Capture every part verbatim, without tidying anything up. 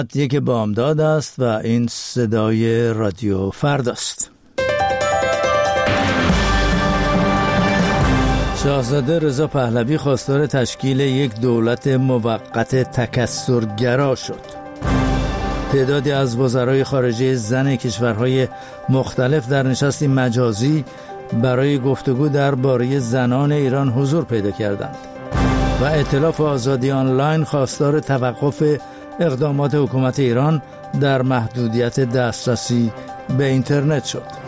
یک بامداد است و این صدای رادیو فرداست. شاهزاده رضا پهلوی خواستار تشکیل یک دولت موقت تکثرگرا شد. تعدادی از وزرای خارجه زن کشورهای مختلف در نشستی مجازی برای گفتگو درباره زنان ایران حضور پیدا کردند و ائتلاف آزادی آنلاین خواستار توقف اقدامات حکومت ایران در محدودیت دسترسی به اینترنت شد.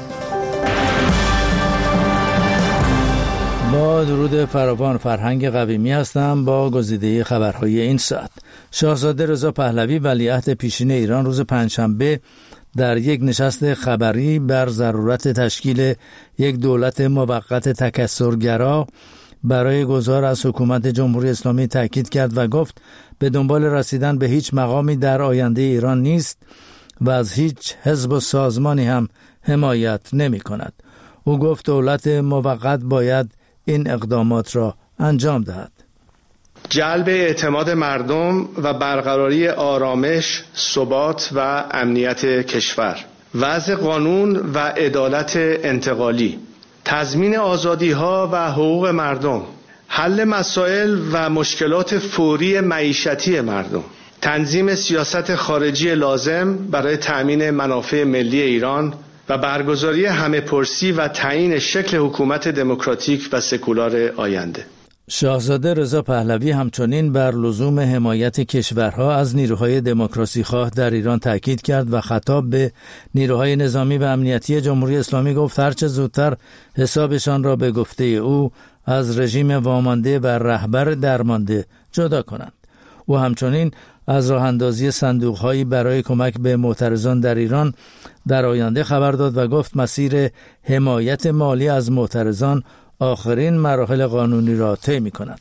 با درود فراوان، فرهنگ قویمی هستم با گزیده خبرهای این ساعت. شاهزاده رضا پهلوی ولیعهد پیشین ایران روز پنجشنبه در یک نشست خبری بر ضرورت تشکیل یک دولت موقت تکثرگرا برای گذار از حکومت جمهوری اسلامی تاکید کرد و گفت به دنبال رسیدن به هیچ مقامی در آینده ایران نیست و از هیچ حزب و سازمانی هم حمایت نمی کند. او گفت دولت موقت باید این اقدامات را انجام دهد. جلب اعتماد مردم و برقراری آرامش، ثبات و امنیت کشور، وضع قانون و عدالت انتقالی، تضمین آزادی‌ها و حقوق مردم، حل مسائل و مشکلات فوری معیشتی مردم، تنظیم سیاست خارجی لازم برای تأمین منافع ملی ایران و برگزاری همه پرسی و تعیین شکل حکومت دموکراتیک و سکولار آینده. شاهزاده رضا پهلوی همچنین بر لزوم حمایت کشورها از نیروهای دموکراسی خواه در ایران تاکید کرد و خطاب به نیروهای نظامی و امنیتی جمهوری اسلامی گفت هرچه زودتر حسابشان را به گفته او از رژیم وامانده و رهبر درمانده جدا کنند. او همچنین از راه اندازی صندوق‌هایی برای کمک به معترضان در ایران در آینده خبر داد و گفت مسیر حمایت مالی از معترضان آخرین مراحل قانونی را طی می‌کند.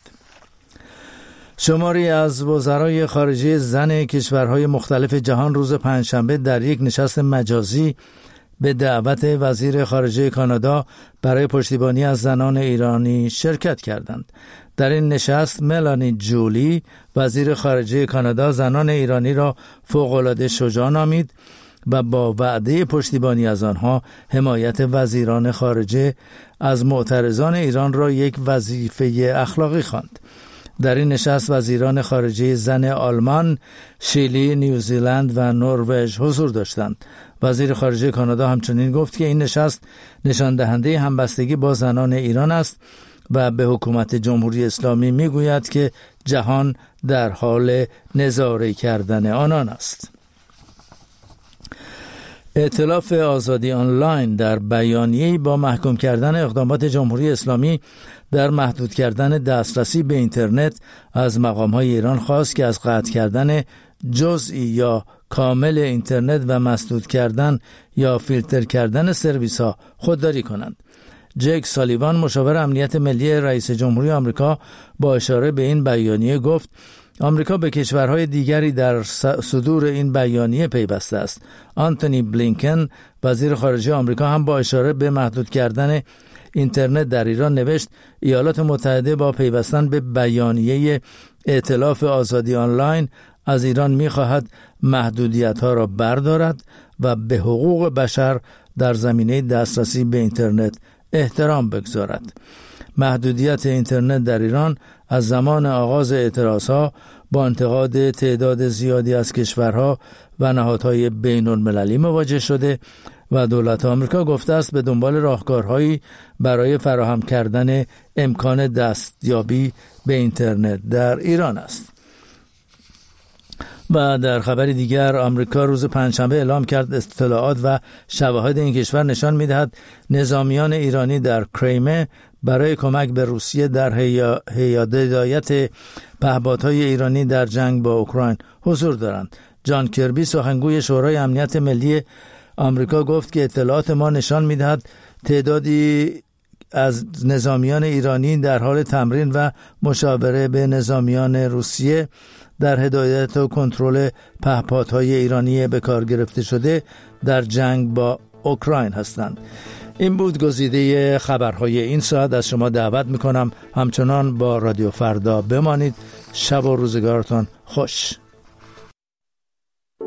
شماری از وزرای خارجه زن کشورهای مختلف جهان روز پنجشنبه در یک نشست مجازی به دعوت وزیر خارجه کانادا برای پشتیبانی از زنان ایرانی شرکت کردند. در این نشست ملانی جولی وزیر خارجه کانادا زنان ایرانی را فوق‌العاده شجاع نامید و با وعده پشتیبانی از آنها حمایت وزیران خارجه از معترضان ایران را یک وظیفه اخلاقی خواند. در این نشست وزیران خارجه زن آلمان، شیلی، نیوزیلند و نروژ حضور داشتند. وزیر خارجه کانادا همچنین گفت که این نشست نشان دهنده همبستگی با زنان ایران است و به حکومت جمهوری اسلامی میگوید که جهان در حال نظاره کردن آنان است. ائتلاف آزادی آنلاین در بیانیه‌ای با محکوم کردن اقدامات جمهوری اسلامی در محدود کردن دسترسی به اینترنت از مقام‌های ایران خواست که از قطع کردن جزئی یا کامل اینترنت و مسدود کردن یا فیلتر کردن سرویس‌ها خودداری کنند. جک سالیوان مشاور امنیت ملی رئیس جمهوری آمریکا با اشاره به این بیانیه گفت آمریکا به کشورهای دیگری در صدور این بیانیه پیوسته است. آنتونی بلینکن وزیر خارجه آمریکا هم با اشاره به محدود کردن اینترنت در ایران نوشت ایالات متحده با پیوستن به بیانیه ائتلاف آزادی آنلاین از ایران می‌خواهد محدودیت‌ها را بردارد و به حقوق بشر در زمینه دسترسی به اینترنت احترام بگذارد. محدودیت اینترنت در ایران از زمان آغاز اعتراضها با انتقاد تعداد زیادی از کشورها و نهادهای بین المللی مواجه شده و دولت آمریکا گفته است به دنبال راهکارهایی برای فراهم کردن امکان دستیابی به اینترنت در ایران است. و در خبر دیگر آمریکا روز پنجشنبه اعلام کرد اطلاعات و شواهد این کشور نشان می‌دهد نظامیان ایرانی در کریمه برای کمک به روسیه در هدایت پهپادهای ایرانی در جنگ با اوکراین حضور دارند. جان کربی سخنگوی شورای امنیت ملی آمریکا گفت که اطلاعات ما نشان می‌دهد تعدادی از نظامیان ایرانی در حال تمرین و مشاوره به نظامیان روسیه در هدایت و کنترل پهپادهای ایرانی به کار گرفته شده در جنگ با اوکراین هستند. این بود گزیده خبرهای این ساعت. از شما دعوت میکنم همچنان با رادیو فردا بمانید. شب و روزگارتان خوش.